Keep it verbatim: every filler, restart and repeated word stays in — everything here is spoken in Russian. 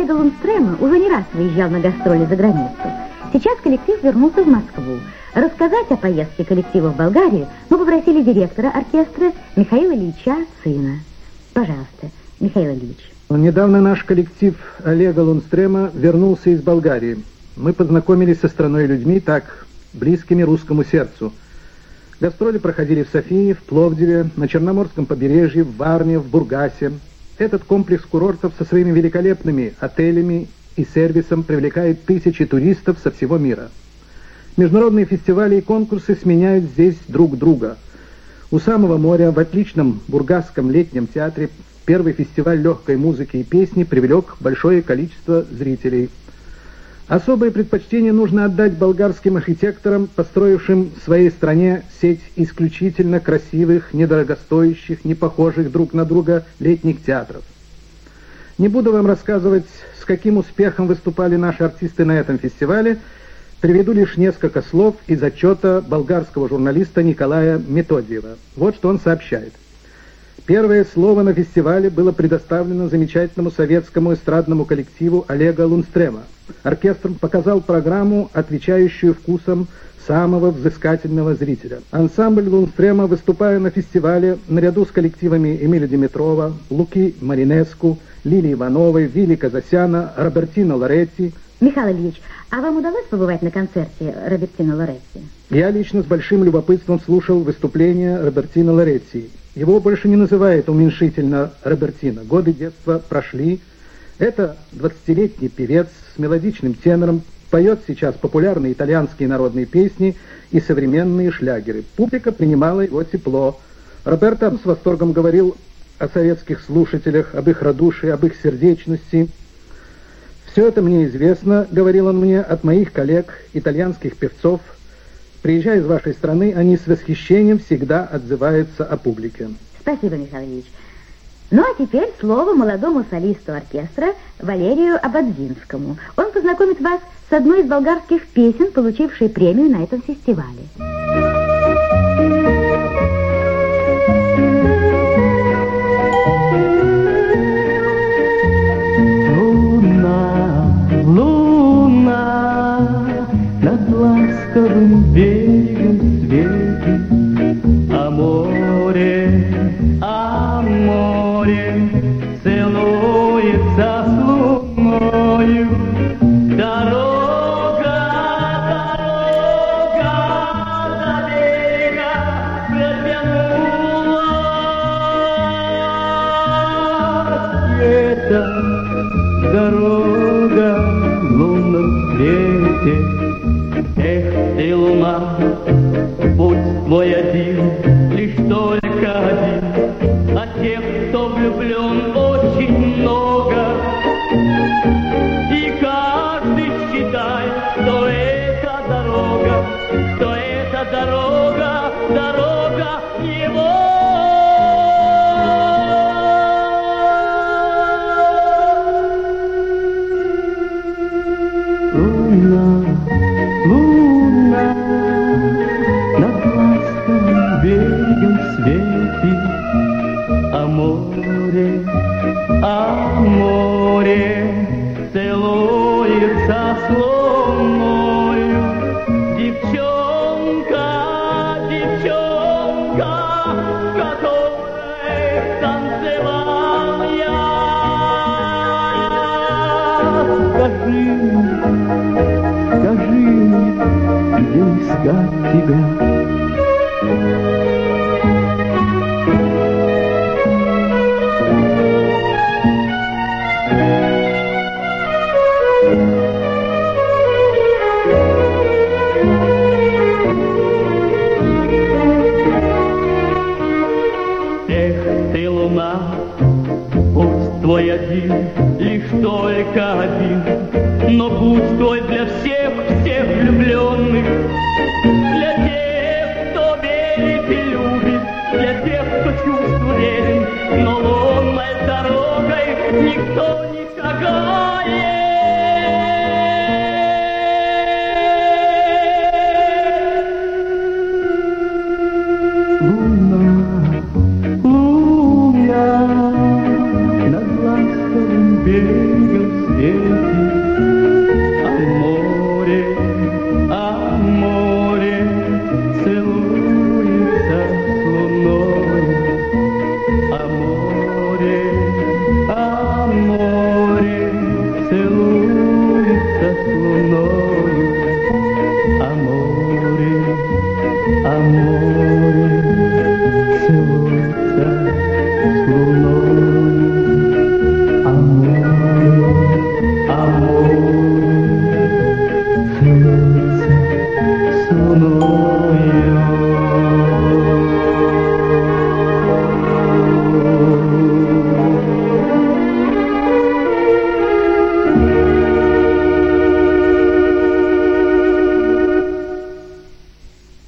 Олега Лундстрема уже не раз выезжал на гастроли за границу. Сейчас коллектив вернулся в Москву. Рассказать о поездке коллектива в Болгарию мы попросили директора оркестра Михаила Ильича, сына. Пожалуйста, Михаил Ильич. Недавно наш коллектив Олега Лундстрема вернулся из Болгарии. Мы познакомились со страной и людьми, так, близкими русскому сердцу. Гастроли проходили в Софии, в Пловдиве, на Черноморском побережье, в Варне, в Бургасе. Этот комплекс курортов со своими великолепными отелями и сервисом привлекает тысячи туристов со всего мира. Международные фестивали и конкурсы сменяют здесь друг друга. У самого моря в отличном Бургасском летнем театре первый фестиваль легкой музыки и песни привлек большое количество зрителей. Особое предпочтение нужно отдать болгарским архитекторам, построившим в своей стране сеть исключительно красивых, недорогостоящих, не похожих друг на друга летних театров. Не буду вам рассказывать, с каким успехом выступали наши артисты на этом фестивале, приведу лишь несколько слов из отчета болгарского журналиста Николая Методиева. Вот что он сообщает. Первое слово на фестивале было предоставлено замечательному советскому эстрадному коллективу Олега Лундстрема. Оркестр показал программу, отвечающую вкусам самого взыскательного зрителя. Ансамбль Лундстрема, выступая на фестивале, наряду с коллективами Эмиля Димитрова, Луки Маринеску, Лилии Ивановой, Вилли Казасяна, Робертино Лоретти. Михаил Ильич, а вам удалось побывать на концерте Робертино Лоретти? Я лично с большим любопытством слушал выступление Робертино Лоретти. Его больше не называют уменьшительно Робертино. Годы детства прошли. Это двадцатилетний певец с мелодичным тенором, поет сейчас популярные итальянские народные песни и современные шлягеры. Публика принимала его тепло. Роберто с восторгом говорил о советских слушателях, об их радушии, об их сердечности. «Все это мне известно, — говорил он мне, — от моих коллег, итальянских певцов. Приезжая из вашей страны, они с восхищением всегда отзываются о публике». Спасибо, Михаил Ильич. Ну, а теперь слово молодому солисту оркестра Валерию Ободзинскому. Он познакомит вас с одной из болгарских песен, получившей премию на этом фестивале. Луна, луна, над ласковым берегом светит, а море, а море целуется с луною. Дорога, дорога до берега протянулась. Это дорога в лунном свете. Эх ты, луна, путь твой один, лишь только один, а тех, кто влюблен, очень много. И каждый считает, что это дорога, что это дорога, дорога его. Луна, луна, над ласковым берегом светит, а море, а море целуется с луною. Девчонка, девчонка, которой танцевал я. Скажи, скажи, где искать тебя? Эх ты, луна, путь твой один, лишь только один, но путь твой для всех, всех влюбленных, для тех, кто верит и любит, для тех, кто чувствует, но лунной дорогой никто